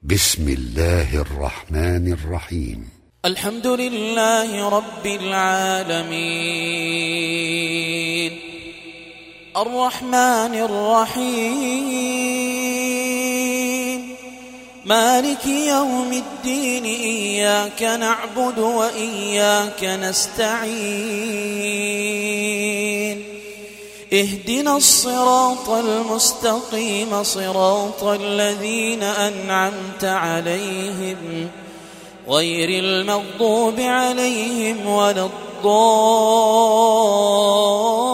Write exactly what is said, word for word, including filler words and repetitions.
بسم الله الرحمن الرحيم. الحمد لله رب العالمين الرحمن الرحيم مالك يوم الدين إياك نعبد وإياك نستعين اهدنا الصراط المستقيم صراط الذين أنعمت عليهم غير المغضوب عليهم ولا الضالين